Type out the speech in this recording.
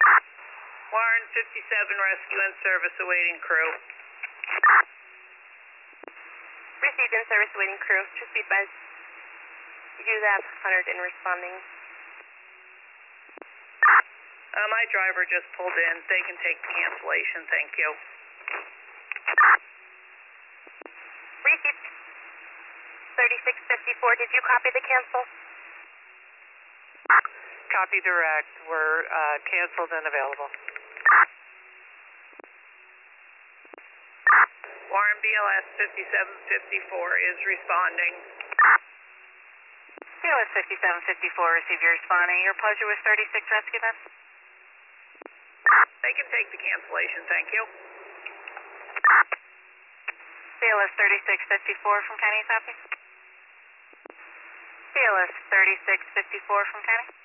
Warren 57, rescue and service awaiting crew. Received in service awaiting crew. Just be advised. You do have 100 in responding. My driver just pulled in. They can take the cancellation, thank you. Received 3654. Did you copy the cancel? Copy direct. We're canceled and available. Warren BLS 5754 is responding. BLS 5754, receive your responding. Your pleasure with 36 rescue then? They can take the cancellation, thank you. BLS 3654 from County, copy. BLS 3654 from County.